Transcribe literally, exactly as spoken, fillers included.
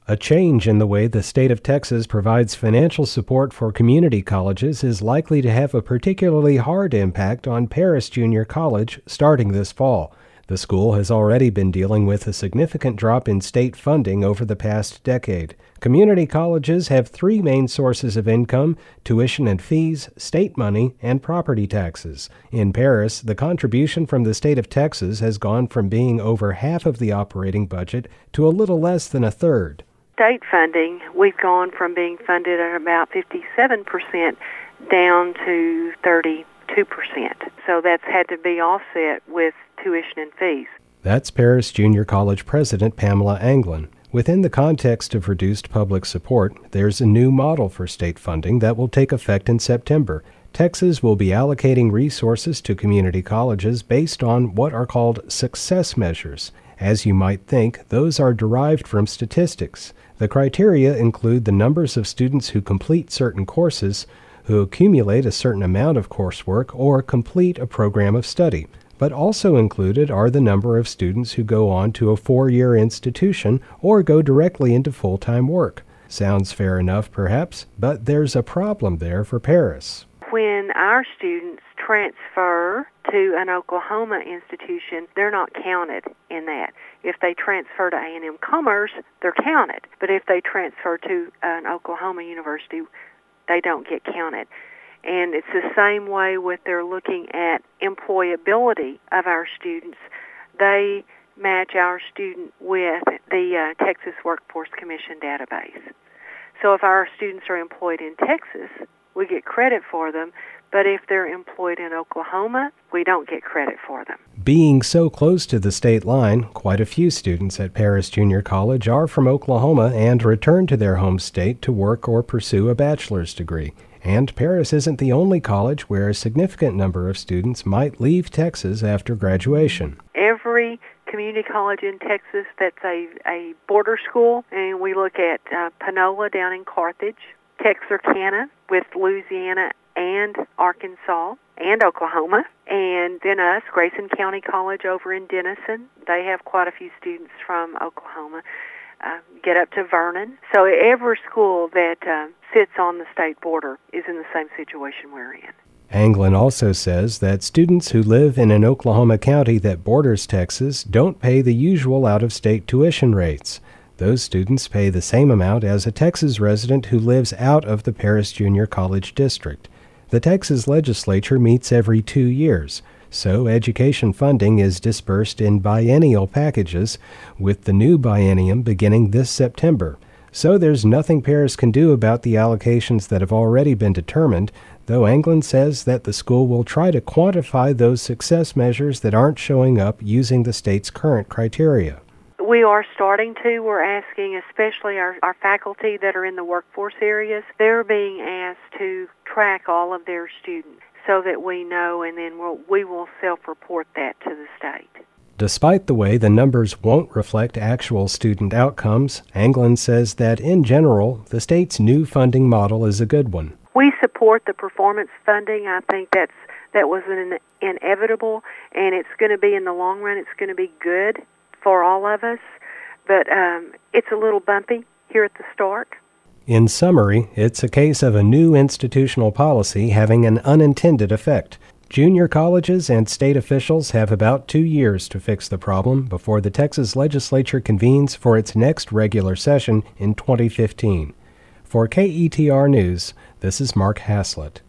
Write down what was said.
A change in the way the state of Texas provides financial support for community colleges is likely to have a particularly hard impact on Paris Junior College starting this fall. The school has already been dealing with a significant drop in state funding over the past decade. Community colleges have three main sources of income: tuition and fees, state money, and property taxes. In Paris, the contribution from the state of Texas has gone from being over half of the operating budget to a little less than a third. State funding, we've gone from being funded at about fifty-seven percent down to thirty-two percent. So that's had to be offset with tuition and fees. That's Paris Junior College President Pamela Anglin. Within the context of reduced public support, there's a new model for state funding that will take effect in September. Texas will be allocating resources to community colleges based on what are called success measures. As you might think, those are derived from statistics. The criteria include the numbers of students who complete certain courses, who accumulate a certain amount of coursework, or complete a program of study. But also included are the number of students who go on to a four-year institution or go directly into full-time work. Sounds fair enough, perhaps, but there's a problem there for Paris. When our students transfer to an Oklahoma institution, they're not counted in that. If they transfer to A and M Commerce, they're counted. But if they transfer to an Oklahoma university, they don't get counted. And it's the same way with their looking at employability of our students. They match our student with the uh, Texas Workforce Commission database. So if our students are employed in Texas, we get credit for them, but if they're employed in Oklahoma, we don't get credit for them. Being so close to the state line, quite a few students at Paris Junior College are from Oklahoma and return to their home state to work or pursue a bachelor's degree. And Paris isn't the only college where a significant number of students might leave Texas after graduation. Every community college in Texas that's a, a border school, and we look at uh, Panola down in Carthage, Texarkana with Louisiana and Arkansas and Oklahoma, and then us, Grayson County College over in Denison. They have quite a few students from Oklahoma. Uh, get up to Vernon. So every school that uh, sits on the state border is in the same situation we're in. Anglin also says that students who live in an Oklahoma county that borders Texas don't pay the usual out-of-state tuition rates. Those students pay the same amount as a Texas resident who lives out of the Paris Junior College district. The Texas legislature meets every two years, so education funding is dispersed in biennial packages, with the new biennium beginning this September. So there's nothing Paris can do about the allocations that have already been determined, though Anglin says that the school will try to quantify those success measures that aren't showing up using the state's current criteria. We are starting to. We're asking, especially our, our faculty that are in the workforce areas, they're being asked to track all of their students so that we know, and then we'll, we will self-report that to the state. Despite the way the numbers won't reflect actual student outcomes, Anglin says that in general, the state's new funding model is a good one. We support the performance funding. I think that's that was an inevitable, and it's going to be, in the long run, it's going to be good for all of us, but um, it's a little bumpy here at the start. In summary, it's a case of a new institutional policy having an unintended effect. Junior colleges and state officials have about two years to fix the problem before the Texas legislature convenes for its next regular session in twenty fifteen. For K E T R News, this is Mark Haslett.